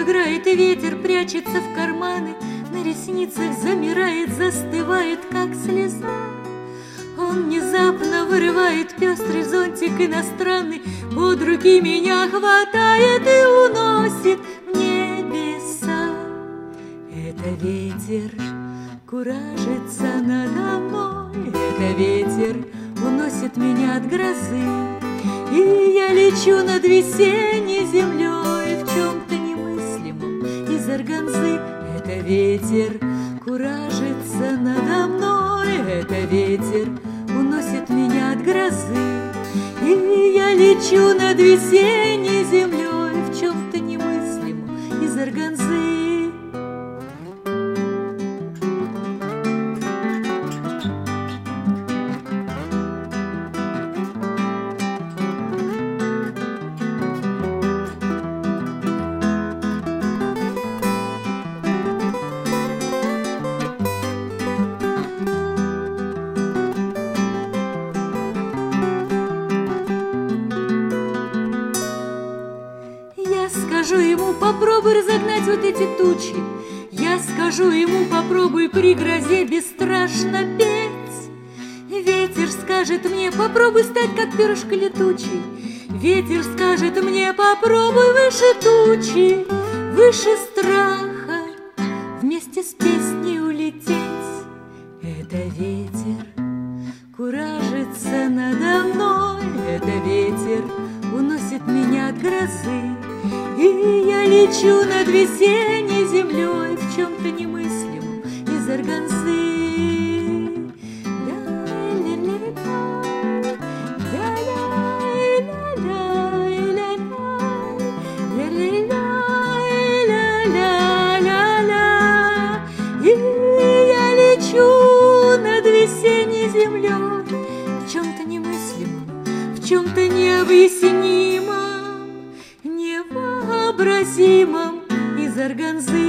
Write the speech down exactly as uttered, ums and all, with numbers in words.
играет ветер, прячется в карманы, на ресницах замирает, застывает, как слеза. Он внезапно вырывает пестрый зонтик иностранный, под руки меня хватает и уносит в небеса. Это ветер куражится надо мной, это ветер уносит меня от грозы, и я лечу над весенней землей в чем-то немыслимом из органзы. Это ветер куражится надо мной, это ветер уносит меня от грозы, и я лечу над весенней землей в чем-то немыслимом из органзы. Скажу ему, попробуй разогнать вот эти тучи. Я скажу ему, попробуй при грозе бесстрашно петь. Ветер скажет мне, попробуй стать как перышко летучий. Ветер скажет мне, попробуй выше тучи, выше страха, вместе с песней улететь. Это ветер куражится надо мной, это ветер уносит меня от грозы, и я лечу над весенней землей в чем-то немыслимом из органзы. И я лечу над весенней землей в чем-то немыслимом, в чем-то необъяснимом, невообразимом из органзы.